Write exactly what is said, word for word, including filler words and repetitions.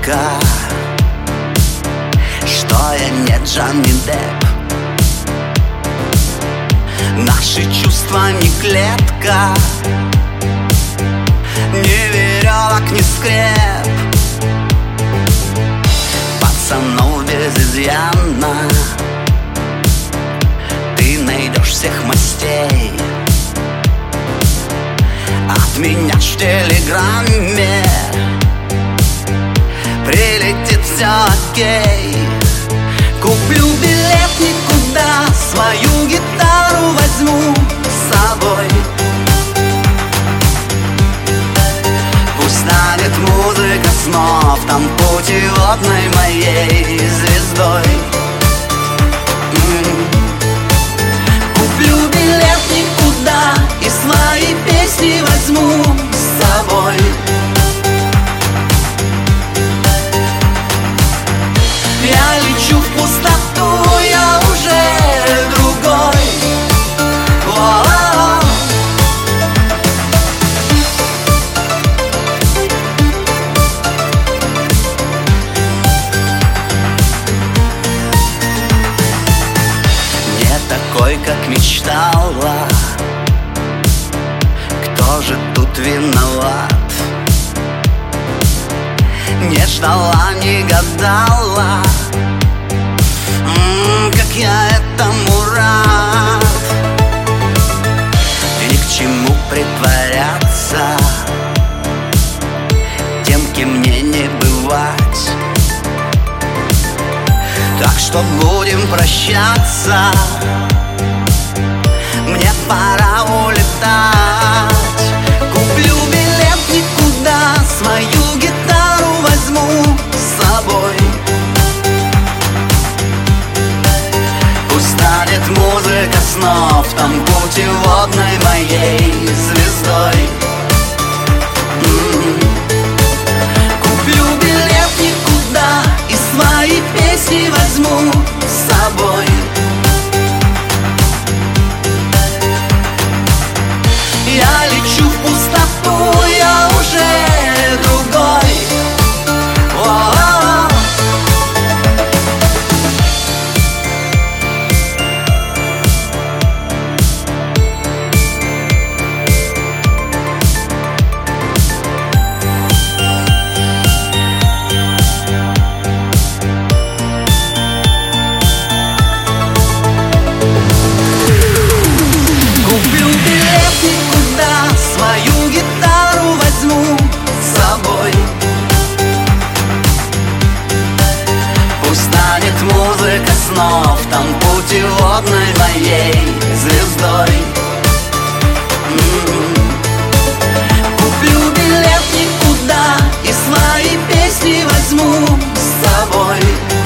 редко, что я не Джонни Депп. Наши чувства не клетка, ни веревок, ни скреп. Пацанов без изъяна ты найдешь всех мастей. От меня в телеграмме прилетит все окей. Куплю билет никуда, свою гитару возьму с собой. Пусть станет музыка снов там путеводной моей звездой. М-м. Куплю билет никуда и свои песни возьму с собой. Я лечу в пустоту, я уже другой. О-о-о. Не такой, как мечтала. Кто же тут виноват? Не ждала, не гадала, М-м, как я этому рад. Ни к чему притворяться тем, кем мне не бывать. Так что будем прощаться, мне пора улетать. Куплю билет никуда, свою гитару возьму с собой. Пусть станет музыка снов там путеводной моей звездой. М-м-м. Куплю билет никуда и свои песни возьму с собой. Я лечу в пустоту, я уже другой. О-о-о. Куплю билет никуда, свою гитару возьму с собой. Пусть станет музыка снов там путеводной моей звездой. М-м-м. Куплю билет никуда и свои песни возьму с собой.